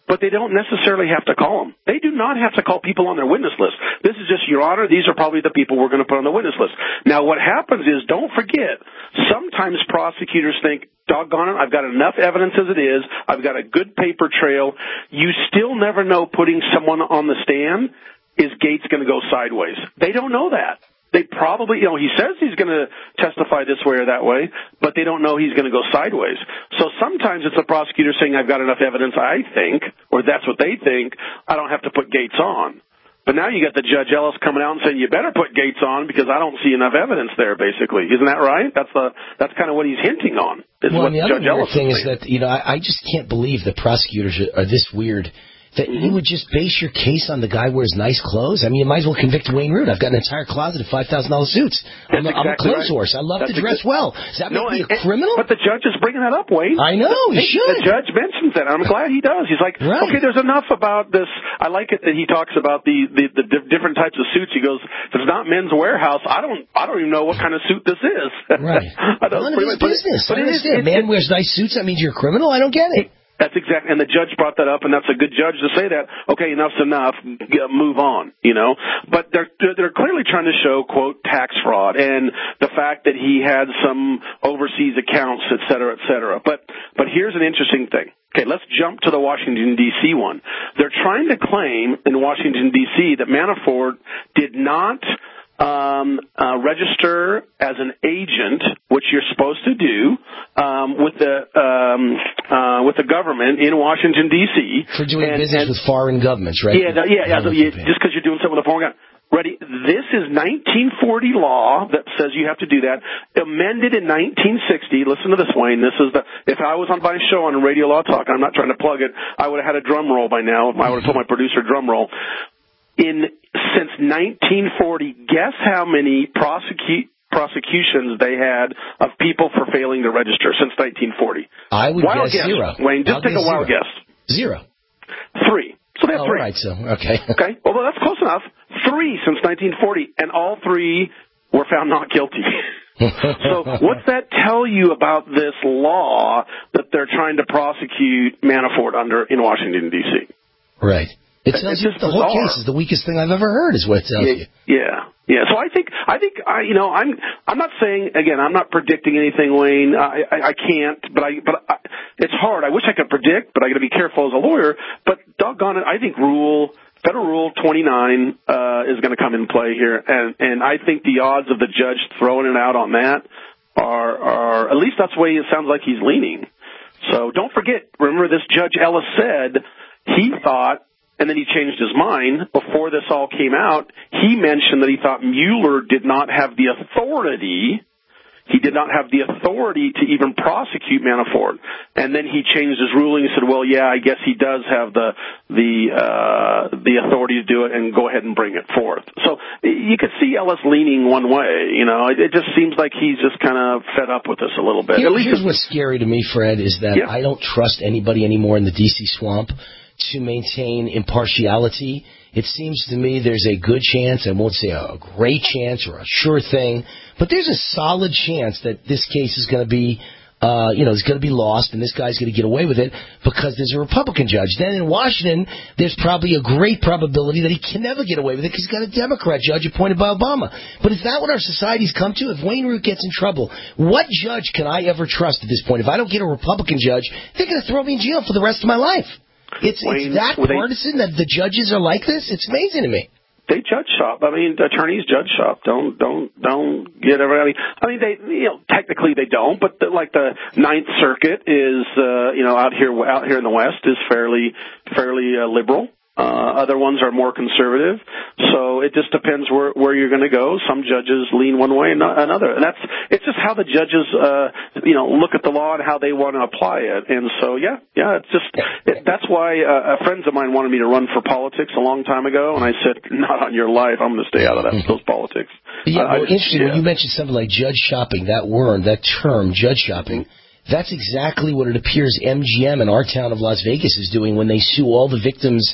but they don't necessarily have to call them. They do not have to call people on their witness list. This is just, Your Honor, these are probably the people we're going to put on the witness list. Now, what happens is, don't forget, sometimes prosecutors think, doggone it, I've got enough evidence as it is, I've got a good paper trail. You still never know putting someone on the stand, is Gates going to go sideways? They don't know that. They probably, you know, he says he's going to testify this way or that way, but they don't know he's going to go sideways. So sometimes it's the prosecutor saying, I've got enough evidence, I think, or that's what they think, I don't have to put Gates on. But now you got the Judge Ellis coming out and saying, you better put Gates on because I don't see enough evidence there, basically. Isn't that right? That's the that's kind of what he's hinting on. Is well, what and the Judge other Ellis weird thing is is that, you know, I, I just can't believe that prosecutors are, are this weird. That you would just base your case on the guy wears nice clothes? I mean, you might as well convict Wayne Root. I've got an entire closet of five thousand dollars suits. I'm a, exactly I'm a clothes right. horse. I love That's to dress exactly. well. Does that make No, me a and, criminal? But the judge is bringing that up, Wayne. I know, he the, should. The judge mentions that. I'm glad he does. He's like, right. okay, there's enough about this. I like it that he talks about the, the, the different types of suits. He goes, if it's not Men's Warehouse, I don't I don't even know what kind of suit this is. Right. I don't, None of his business. But I it is, understand. it, Man it, wears nice suits, that means you're a criminal? I don't get it. That's exactly, and the judge brought that up, and that's a good judge to say that. Okay, enough's enough. Get, move on, you know. But they're they're clearly trying to show, quote, tax fraud and the fact that he had some overseas accounts, et cetera, et cetera. But but here's an interesting thing. Okay, let's jump to the Washington, D C one. They're trying to claim in Washington, D C that Manafort did not Um, uh, register as an agent, which you're supposed to do, um, with the um, uh, with the government in Washington D C For doing and, business and, with foreign governments, right? Yeah, yeah, yeah. So you, just because you're doing something with a foreign government. Ready? This is nineteen forty law that says you have to do that. Amended in nineteen sixty. Listen to this, Wayne. This is the. If I was on my show on Radio Law Talk, I'm not trying to plug it. I would have had a drum roll by now. I would have told my producer drum roll. In since nineteen forty, guess how many prosecute prosecutions they had of people for failing to register since nineteen forty? I would wild guess, guess zero. Wayne, just I'll take a wild zero. guess. Zero. Three. So they have oh, three. All right, so okay. Okay. Well, that's close enough. Three since nineteen forty, and all three were found not guilty. So what's that tell you about this law that they're trying to prosecute Manafort under in Washington, D C? Right. It tells it's you just the whole bizarre. case is the weakest thing I've ever heard, is what it tells yeah, you. Yeah, yeah. So I think, I think, I, you know, I'm, I'm not saying again, I'm not predicting anything, Wayne. I, I, I can't, but I, but I, it's hard. I wish I could predict, but I got to be careful as a lawyer. But doggone it, I think rule, Federal Rule twenty-nine uh, is going to come in play here, and and I think the odds of the judge throwing it out on that are, are at least that's the way it sounds like he's leaning. So don't forget, remember this Judge Ellis said he thought. And then he changed his mind. Before this all came out, he mentioned that he thought Mueller did not have the authority. He did not have the authority to even prosecute Manafort. And then he changed his ruling and said, well, yeah, I guess he does have the the uh, the authority to do it and go ahead and bring it forth. So you could see Ellis leaning one way. You know, it, it just seems like he's just kind of fed up with this a little bit. Here, At least here's what's scary to me, Fred, is that yeah. I don't trust anybody anymore in the D C swamp to maintain impartiality. It seems to me there's a good chance, I won't say a great chance or a sure thing, but there's a solid chance that this case is going to be, uh, you know, it's going to be lost and this guy's going to get away with it because there's a Republican judge. Then in Washington, there's probably a great probability that he can never get away with it because he's got a Democrat judge appointed by Obama. But is that what our society's come to? If Wayne Root gets in trouble, what judge can I ever trust at this point? If I don't get a Republican judge, they're going to throw me in jail for the rest of my life. It's, Wayne, it's that they, partisan that the judges are like this? It's amazing to me. They judge shop. I mean, attorneys judge shop. Don't don't don't get everybody. I mean, they you know technically they don't, but the, like the Ninth Circuit is uh, you know out here out here in the West is fairly fairly uh, liberal. Uh, other ones are more conservative. So it just depends where, where you're going to go. Some judges lean one way and not another. And that's, it's just how the judges, uh, you know, look at the law and how they want to apply it. And so, yeah, yeah, it's just, it, that's why, uh, friends of mine wanted me to run for politics a long time ago. And I said, not on your life. I'm going to stay out of that, those politics. Yeah, uh, well, just, interesting. yeah. When you mentioned something like judge shopping, that word, that term, judge shopping, that's exactly what it appears M G M in our town of Las Vegas is doing when they sue all the victims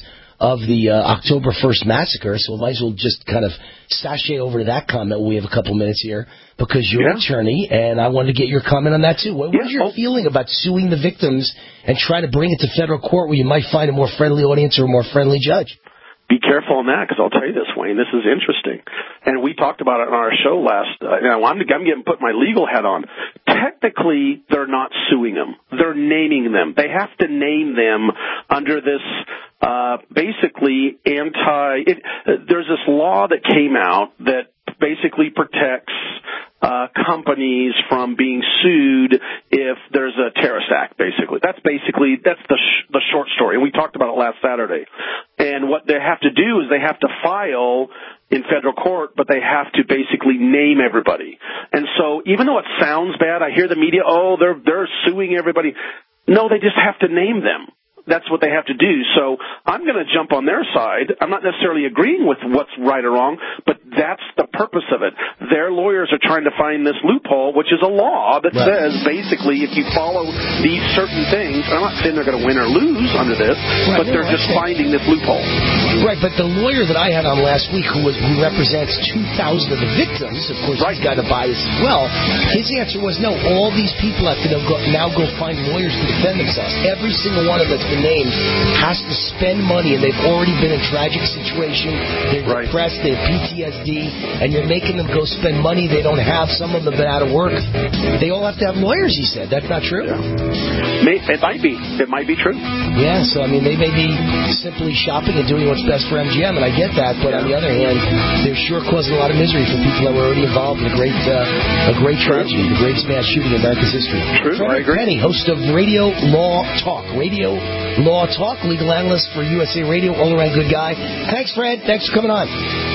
of the uh, October first massacre, so I might as well just kind of sashay over to that comment when we have a couple minutes here, because you're yeah. an attorney, and I wanted to get your comment on that, too. What, yeah. What's your oh. feeling about suing the victims and trying to bring it to federal court where you might find a more friendly audience or a more friendly judge? Be careful on that, because I'll tell you this, Wayne. This is interesting, and we talked about it on our show last. Uh, now I'm, I'm getting put my legal hat on. Technically, they're not suing them; they're naming them. They have to name them under this uh, basically anti. It, uh, there's this law that came out that basically protects uh, companies from being sued if there's a terrorist act, basically. That's basically, that's the sh- the short story. And we talked about it last Saturday. And what they have to do is they have to file in federal court, but they have to basically name everybody. And so even though it sounds bad, I hear the media, oh, they're they're suing everybody. No, they just have to name them. That's what they have to do. So I'm going to jump on their side. I'm not necessarily agreeing with what's right or wrong, but that's the purpose of it. Their lawyers are trying to find this loophole, which is a law that right. says basically if you follow these certain things, I'm not saying they're going to win or lose under this, right, but they're just finding this loophole. Right, but the lawyer that I had on last week who was who represents two thousand of the victims, of course right. he's got a bias as well, his answer was no, all these people have to go, now go find lawyers to defend themselves. Every single one of that's been named has to spend money, and they've already been in a tragic situation. They're right. depressed, they have P T S D, and you're making them go spend money they don't have. Some of them have been out of work. They all have to have lawyers, he said. That's not true. Yeah. May, it might be. It might be true. Yeah, so, I mean, they may be simply shopping and doing what's best for M G M, and I get that, but yeah. on the other hand, they're sure causing a lot of misery for people that were already involved in a great uh, a great tragedy, the greatest mass shooting in America's history. True, Frederick I agree. Penny, host of Radio Law Talk. Radio Law Talk, legal analyst for U S A Radio, all-around good guy. Thanks, Fred. Thanks for coming on.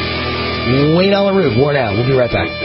Wayne Allyn Root, War Now. We'll be right back.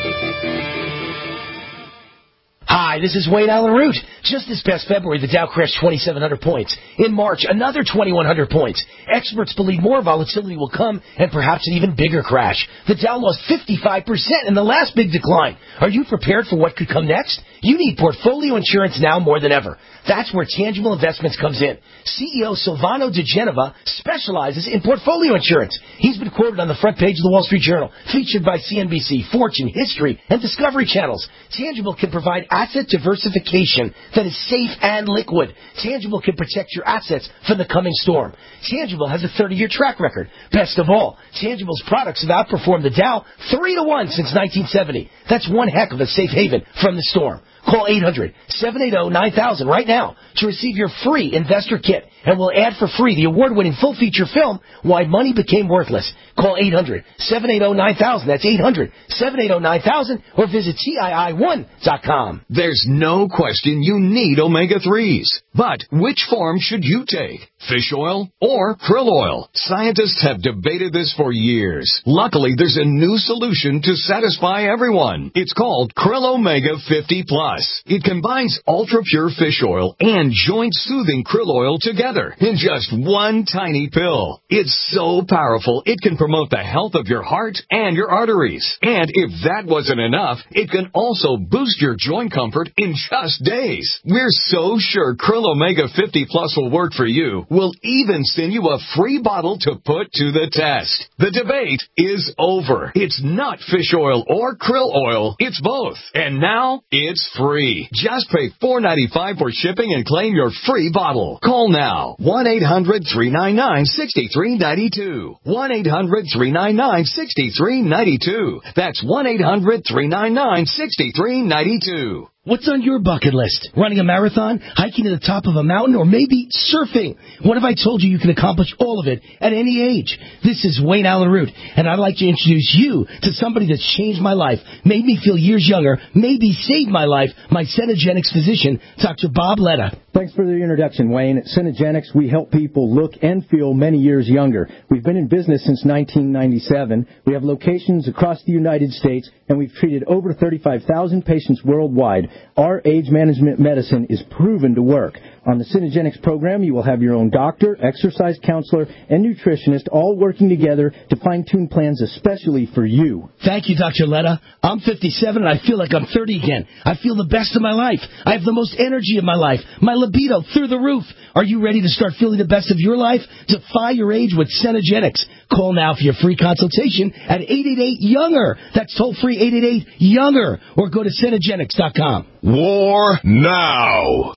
Hi, this is Wayne Allyn Root. Just this past February, the Dow crashed twenty-seven hundred points. In March, another twenty-one hundred points. Experts believe more volatility will come and perhaps an even bigger crash. The Dow lost fifty-five percent in the last big decline. Are you prepared for what could come next? You need portfolio insurance now more than ever. That's where Tangible Investments comes in. C E O Silvano De Genova specializes in portfolio insurance. He's been quoted on the front page of the Wall Street Journal, featured by C N B C, Fortune, History, and Discovery channels. Tangible can provide asset diversification that is safe and liquid. Tangible can protect your assets from the coming storm. Tangible has a thirty-year track record. Best of all, Tangible's products have outperformed the Dow three to one since nineteen seventy. That's one heck of a safe haven from the storm. Call eight hundred, seven eight zero, nine thousand right now to receive your free investor kit. And we'll add for free the award-winning full-feature film, Why Money Became Worthless. Call eight hundred, seven eight zero, nine thousand. That's eight hundred, seven eight zero, nine thousand. Or visit T I I one dot com. There's no question you need omega threes. But which form should you take? Fish oil or krill oil? Scientists have debated this for years. Luckily, there's a new solution to satisfy everyone. It's called Krill Omega fifty plus. It combines ultra-pure fish oil and joint-soothing krill oil together in just one tiny pill. It's so powerful, it can promote the health of your heart and your arteries. And if that wasn't enough, it can also boost your joint comfort in just days. We're so sure Krill Omega fifty plus will work for you. We'll even send you a free bottle to put to the test. The debate is over. It's not fish oil or krill oil. It's both. And now it's free. Just pay four dollars and ninety-five cents for shipping and claim your free bottle. Call now. one eight hundred, three nine nine, six three nine two. one eight hundred, three nine nine, six three nine two. That's one eight hundred, three nine nine, six three nine two. What's on your bucket list? Running a marathon, hiking to the top of a mountain, or maybe surfing? What if I told you you can accomplish all of it at any age? This is Wayne Allyn Root, and I'd like to introduce you to somebody that's changed my life, made me feel years younger, maybe saved my life, my Cenegenics physician, Doctor Bob Letta. Thanks for the introduction, Wayne. At Cenegenics, we help people look and feel many years younger. We've been in business since nineteen ninety-seven. We have locations across the United States, and we've treated over thirty-five thousand patients worldwide. Our age management medicine is proven to work. On the Synergenics program, you will have your own doctor, exercise counselor, and nutritionist all working together to fine-tune plans especially for you. Thank you, Doctor Letta. I'm fifty-seven and I feel like I'm thirty again. I feel the best of my life. I have the most energy of my life. My libido through the roof. Are you ready to start feeling the best of your life? Defy your age with Synergenics. Call now for your free consultation at eight eight eight, younger. That's toll-free eight eight eight, younger. Or go to Synergenics dot com. War now.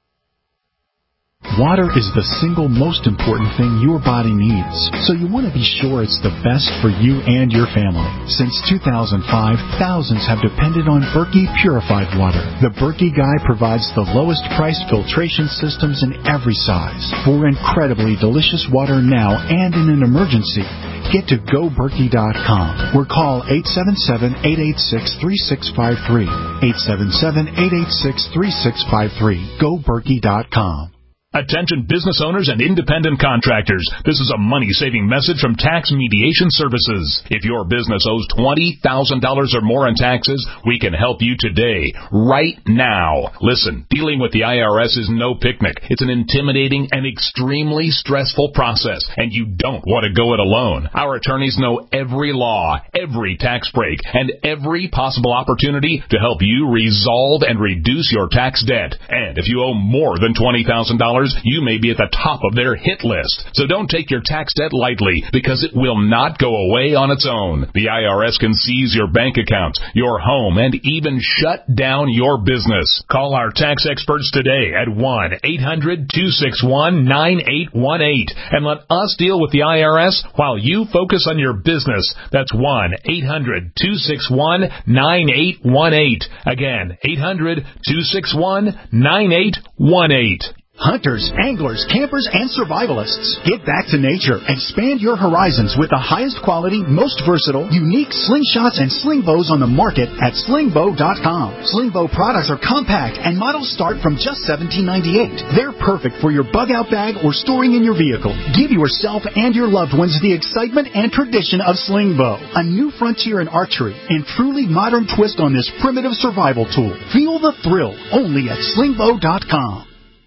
Water is the single most important thing your body needs, so you want to be sure it's the best for you and your family. Since two thousand five, thousands have depended on Berkey Purified Water. The Berkey Guy provides the lowest priced filtration systems in every size for incredibly delicious water now and in an emergency. Get to go berkey dot com or call eight seven seven, eight eight six, three six five three. eight seven seven, eight eight six, three six five three. go berkey dot com. Attention business owners and independent contractors. This is a money-saving message from Tax Mediation Services. If your business owes twenty thousand dollars or more in taxes, we can help you today, right now. Listen, dealing with the I R S is no picnic. It's an intimidating and extremely stressful process, and you don't want to go it alone. Our attorneys know every law, every tax break, and every possible opportunity to help you resolve and reduce your tax debt. And if you owe more than twenty thousand dollars, you may be at the top of their hit list. So don't take your tax debt lightly, because it will not go away on its own. The I R S can seize your bank accounts, your home, and even shut down your business. Call our tax experts today at one eight hundred, two six one, nine eight one eight and let us deal with the I R S while you focus on your business. That's one eight hundred, two six one, nine eight one eight. Again, eight hundred, two six one, nine eight one eight. Hunters, anglers, campers, and survivalists. Get back to nature. Expand your horizons with the highest quality, most versatile, unique slingshots and sling bows on the market at sling bow dot com. Sling bow products are compact and models start from just seventeen ninety-eight. They're perfect for your bug-out bag or storing in your vehicle. Give yourself and your loved ones the excitement and tradition of sling bow, a new frontier in archery and truly modern twist on this primitive survival tool. Feel the thrill only at sling bow dot com.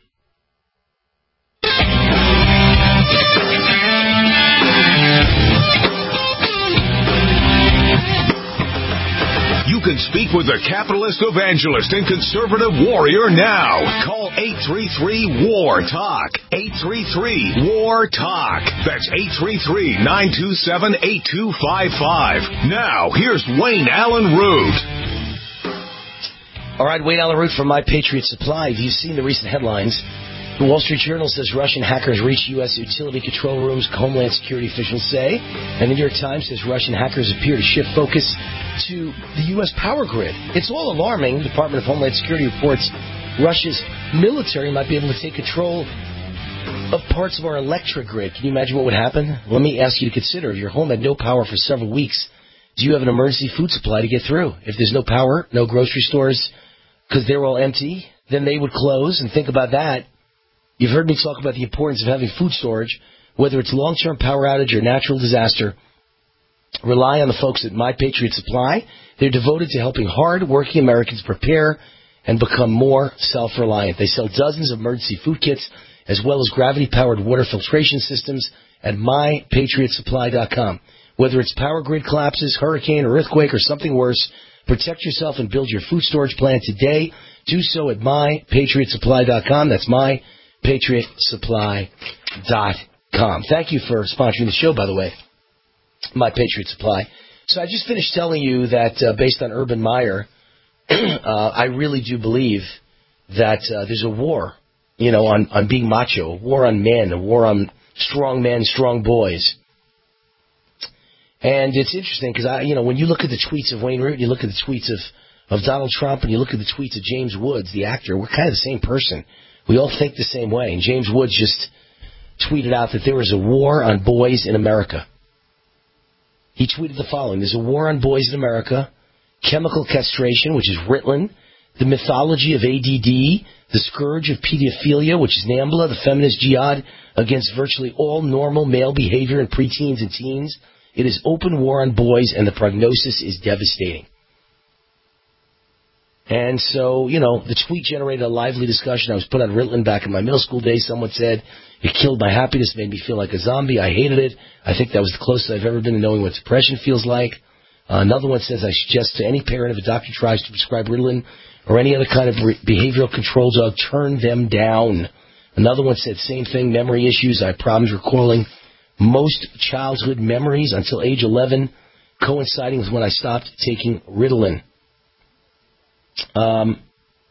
You can speak with the capitalist evangelist and conservative warrior now. Call eight three three, W A R, TALK. eight three three, W A R, TALK. That's eight three three, nine two seven, eight two five five. Now, here's Wayne Allen Root. All right, Wayne Allen Root from My Patriot Supply. Have you seen the recent headlines? The Wall Street Journal says Russian hackers reach U S utility control rooms, Homeland Security officials say. And the New York Times says Russian hackers appear to shift focus to the U S power grid. It's all alarming. The Department of Homeland Security reports Russia's military might be able to take control of parts of our electric grid. Can you imagine what would happen? Let me ask you to consider, if your home had no power for several weeks, do you have an emergency food supply to get through? If there's no power, no grocery stores, because they're all empty, then they would close. And think about that. You've heard me talk about the importance of having food storage, whether it's long-term power outage or natural disaster. Rely on the folks at My Patriot Supply. They're devoted to helping hard-working Americans prepare and become more self-reliant. They sell dozens of emergency food kits as well as gravity-powered water filtration systems at my patriot supply dot com. Whether it's power grid collapses, hurricane or earthquake or something worse, protect yourself and build your food storage plan today. Do so at my patriot supply dot com. That's my patriot supply dot com. Thank you for sponsoring the show, by the way, My Patriot Supply. So I just finished telling you that uh, based on Urban Meyer, uh, I really do believe that uh, there's a war, you know, on, on being macho, a war on men, a war on strong men, strong boys. And it's interesting because, I, you know, when you look at the tweets of Wayne Root, you look at the tweets of, of Donald Trump, and you look at the tweets of James Woods, the actor, we're kind of the same person. We all think the same way. And James Woods just tweeted out that there is a war on boys in America. He tweeted the following: there's a war on boys in America, chemical castration, which is Ritalin, the mythology of A D D, the scourge of pedophilia, which is NAMBLA, the feminist jihad against virtually all normal male behavior in preteens and teens. It is open war on boys, and the prognosis is devastating. And so, you know, the tweet generated a lively discussion. I was put on Ritalin back in my middle school days. Someone said, it killed my happiness, made me feel like a zombie. I hated it. I think that was the closest I've ever been to knowing what depression feels like. Uh, another one says, I suggest to any parent if a doctor tries to prescribe Ritalin or any other kind of re- behavioral control drug, turn them down. Another one said, same thing, memory issues. I have problems recalling most childhood memories until age eleven, coinciding with when I stopped taking Ritalin. Um,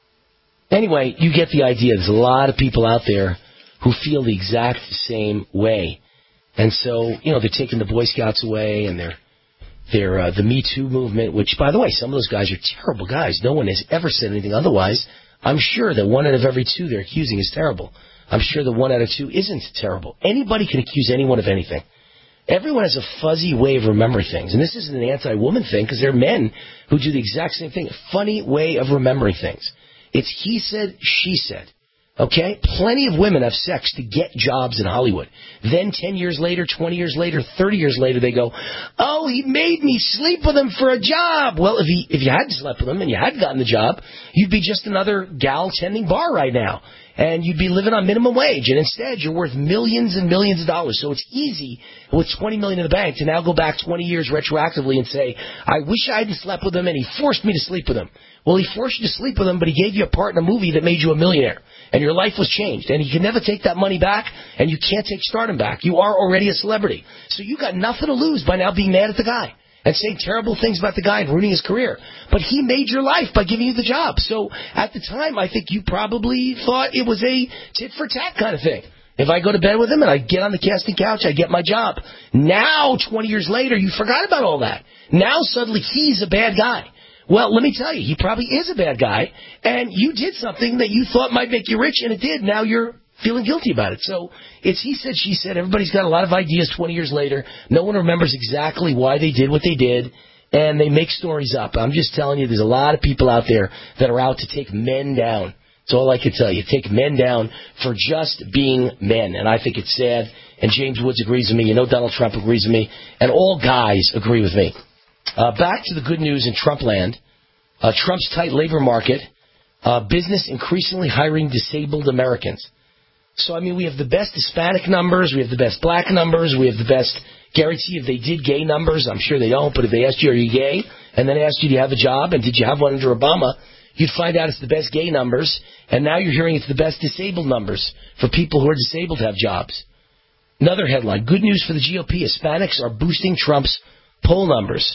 anyway, you get the idea. There's a lot of people out there who feel the exact same way. And so, you know, they're taking the Boy Scouts away, and they're, they're uh, the Me Too movement, which, by the way, some of those guys are terrible guys. No one has ever said anything otherwise. I'm sure that one out of every two they're accusing is terrible. I'm sure that one out of two isn't terrible. Anybody can accuse anyone of anything. Everyone has a fuzzy way of remembering things. And this isn't an anti-woman thing, because there are men who do the exact same thing. A funny way of remembering things. It's he said, she said. Okay? Plenty of women have sex to get jobs in Hollywood. Then ten years later, twenty years later, thirty years later, they go, oh, he made me sleep with him for a job. Well, if he, if you had slept with him and you had gotten the job, you'd be just another gal tending bar right now. And you'd be living on minimum wage. And instead, you're worth millions and millions of dollars. So it's easy with twenty million dollars in the bank to now go back twenty years retroactively and say, I wish I hadn't slept with him and he forced me to sleep with him. Well, he forced you to sleep with him, but he gave you a part in a movie that made you a millionaire. And your life was changed. And you can never take that money back, and you can't take stardom back. You are already a celebrity. So you got nothing to lose by now being mad at the guy and saying terrible things about the guy and ruining his career. But he made your life by giving you the job. So at the time, I think you probably thought it was a tit-for-tat kind of thing. If I go to bed with him and I get on the casting couch, I get my job. Now, twenty years later, you forgot about all that. Now suddenly he's a bad guy. Well, let me tell you, he probably is a bad guy, and you did something that you thought might make you rich, and it did. Now you're feeling guilty about it. So it's he said, she said. Everybody's got a lot of ideas twenty years later. No one remembers exactly why they did what they did, and they make stories up. I'm just telling you, there's a lot of people out there that are out to take men down. That's all I can tell you. Take men down for just being men, and I think it's sad, and James Woods agrees with me. You know Donald Trump agrees with me, and all guys agree with me. Uh, back to the good news in Trump land. Uh, Trump's tight labor market, uh, business increasingly hiring disabled Americans. So, I mean, we have the best Hispanic numbers, we have the best black numbers, we have the best, guarantee if they did gay numbers, I'm sure they don't, but if they asked you, are you gay? And then asked you, do you have a job? And did you have one under Obama? You'd find out it's the best gay numbers, and now you're hearing it's the best disabled numbers for people who are disabled to have jobs. Another headline, good news for the G O P, Hispanics are boosting Trump's poll numbers.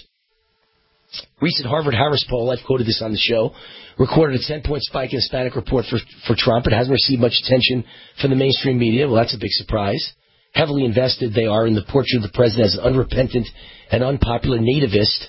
Recent Harvard-Harris poll, I've quoted this on the show, recorded a ten-point spike in Hispanic report for, for Trump. It hasn't received much attention from the mainstream media. Well, that's a big surprise. Heavily invested they are in the portrait of the president as an unrepentant and unpopular nativist.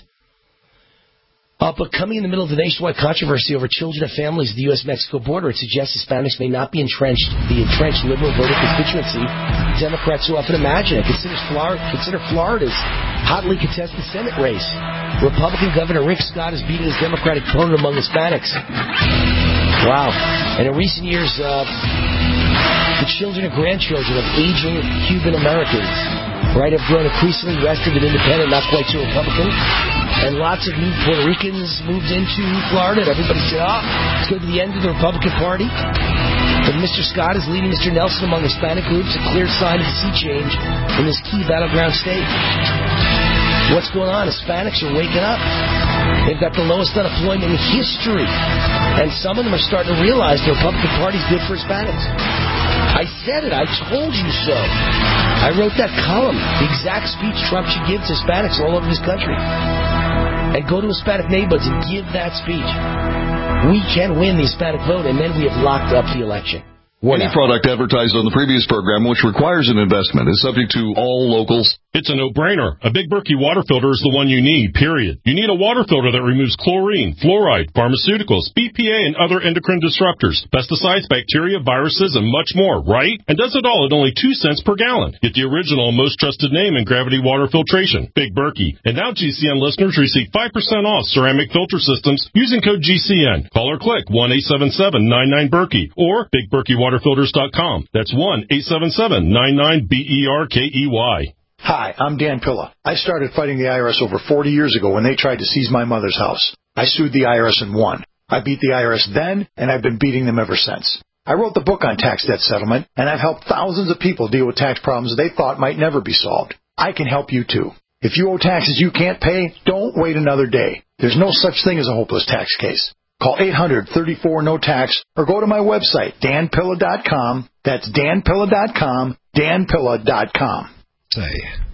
Uh, but coming in the middle of the nationwide controversy over children and families at the U S Mexico border, it suggests Hispanics may not be entrenched, the entrenched liberal voter constituency Democrats so often imagine. It considers Florida, consider Florida's hotly contested Senate race. Republican Governor Rick Scott has beaten his Democratic opponent among Hispanics. Wow. And in recent years, uh, the children and grandchildren of aging Cuban Americans, right, have grown increasingly restive and independent, not quite so Republican. And lots of new Puerto Ricans moved into Florida, and everybody said, oh, it's going to be the end of the Republican Party. But Mister Scott is leading Mister Nelson among Hispanic groups, a clear sign of a sea change in this key battleground state. What's going on? Hispanics are waking up. They've got the lowest unemployment in history. And some of them are starting to realize the Republican Party is good for Hispanics. I said it. I told you so. I wrote that column, the exact speech Trump should give to Hispanics all over this country. And go to Hispanic neighborhoods and give that speech. We can win the Hispanic vote, and then we have locked up the election. What Any now? Product advertised on the previous program which requires an investment is subject to all locals. It's a no-brainer. A Big Berkey water filter is the one you need, period. You need a water filter that removes chlorine, fluoride, pharmaceuticals, B P A, and other endocrine disruptors, pesticides, bacteria, viruses, and much more, right? And does it all at only two cents per gallon. Get the original, most trusted name in gravity water filtration, Big Berkey. And now G C N listeners receive five percent off ceramic filter systems using code G C N. Call or click one eight seven seven nine nine Berkey or big berkey water filters dot com. That's one eight seven seven nine nine B E R K E Y. Hi, I'm Dan Pilla. I started fighting the I R S over forty years ago when they tried to seize my mother's house. I sued the I R S and won. I beat the I R S then, and I've been beating them ever since. I wrote the book on tax debt settlement, and I've helped thousands of people deal with tax problems they thought might never be solved. I can help you too. If you owe taxes you can't pay, don't wait another day. There's no such thing as a hopeless tax case. Call eight hundred, thirty-four, no tax or go to my website, dan pilla dot com. That's dan pilla dot com, dan pilla dot com. Say,